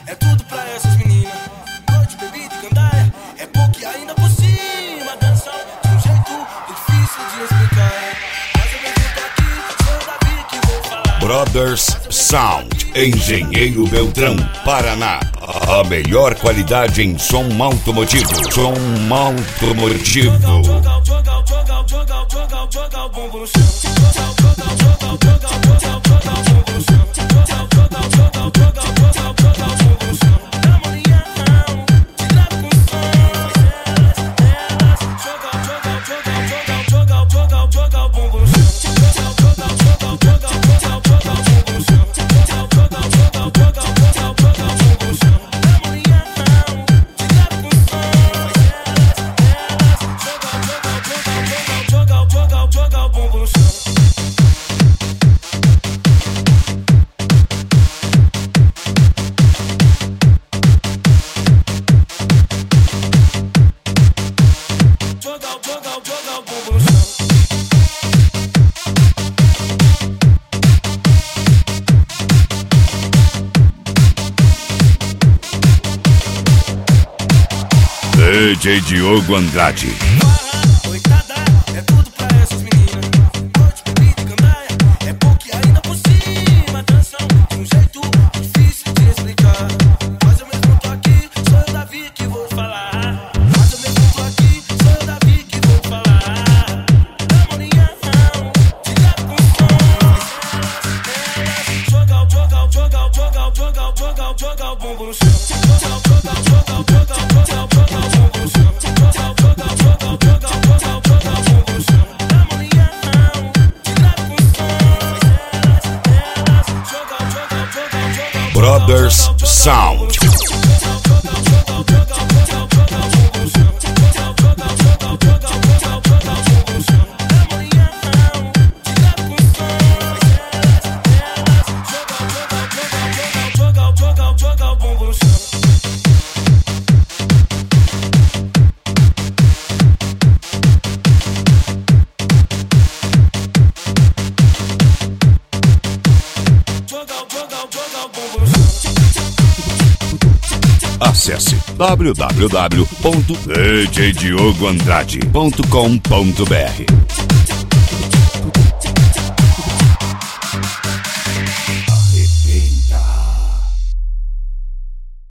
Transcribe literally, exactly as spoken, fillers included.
é tudo pra essas meninas. Noite, bebida e gandaia, é pouco e ainda por cima. Dançam de um jeito difícil de explicar. Mas eu mesmo tô aqui, sou o Davi que vou falar. Brothers Sound, Engenheiro Beltrão, Paraná. A melhor qualidade em som automotivo. Som automotivo. Joga, joga, joga, joga, joga, joga o bumbum no chão. Joga, joga, joga, joga, joga, joga o bumbum no chão. Joga, joga, joga, joga, joga, joga o bumbum no chão. Na manhã, te gravo com som. Joga, joga, joga, joga, joga, joga, joga o bumbum no chão. Joga, joga, joga, joga, joga, joga o bumbum no chão. Joga, joga, joga, joga, joga, joga o bumbum no chão. Na manhã, te gravo com som. Joga, joga, joga o bumbum no chão. Joga, joga, joga o bumbum no chão. D J Diogo Andrade. Coitada, é tudo pra essas meninas. Noite, bebida e gandaia, é pouco e ainda por cima. Dançam de um jeito difícil de explicar. Mas eu mesmo tô aqui, sou o Davi que vou falar. Mas eu mesmo tô aqui, sou o Davi que vou falar. Na manhã, te gravo com som. Joga, joga, joga, joga, joga, joga, joga o bumbum no chão. Joga, joga, joga, joga, joga, joga o bumbum no chão. Brothers Sound. Acesse w w w ponto d j diogo andrade ponto com ponto b r.